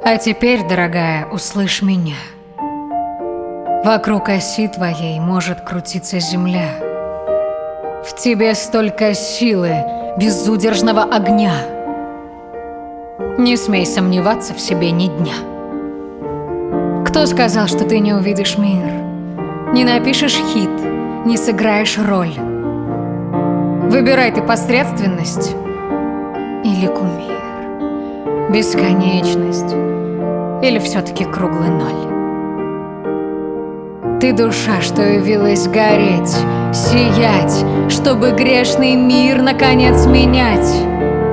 А теперь, дорогая, услышь меня. Вокруг оси твоей может крутиться земля. В тебе столько силы, безудержного огня. Не смей сомневаться в себе ни дня. Кто сказал, что ты не увидишь мир? Не напишешь хит, не сыграешь роль. Выбирай ты посредственность или кумир, бесконечность или все-таки круглый ноль. Ты душа, что явилась гореть, сиять, чтобы грешный мир наконец менять.